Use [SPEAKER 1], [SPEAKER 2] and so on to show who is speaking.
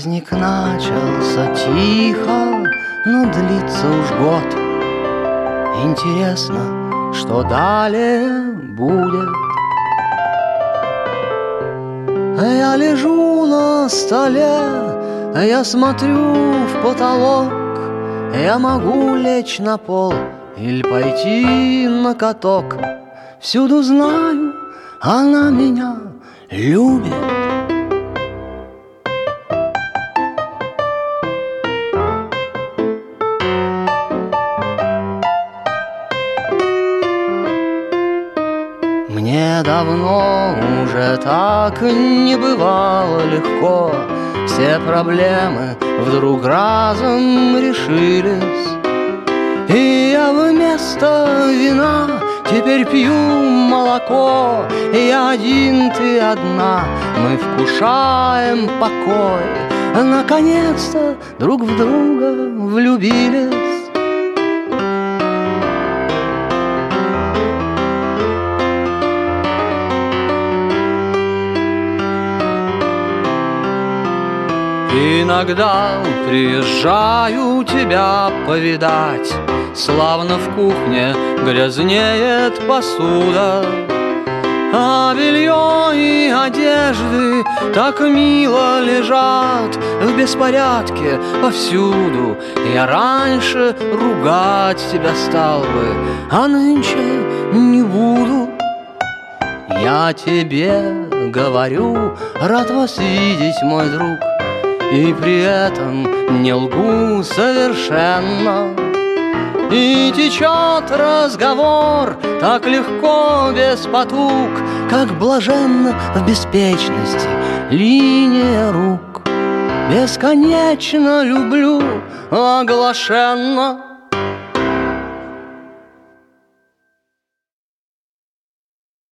[SPEAKER 1] Праздник начался тихо, но длится уж год. Интересно, что далее будет. Я лежу на столе, я смотрю в потолок. Я могу лечь на пол или пойти на каток. Всюду знаю, она меня любит. Мне давно уже так не бывало легко. Все проблемы вдруг разом решились. И я вместо вина теперь пью молоко. Я один, ты одна, мы вкушаем покой. Наконец-то друг в друга влюбились. Иногда приезжаю тебя повидать. Славно в кухне грязнеет посуда, а белье и одежды так мило лежат в беспорядке повсюду. Я раньше ругать тебя стал бы, а нынче не буду. Я тебе говорю, рад вас видеть, мой друг, и при этом не лгу совершенно. И течет разговор так легко, без потуг, как блаженно в беспечности линия рук. Бесконечно люблю оглашенно.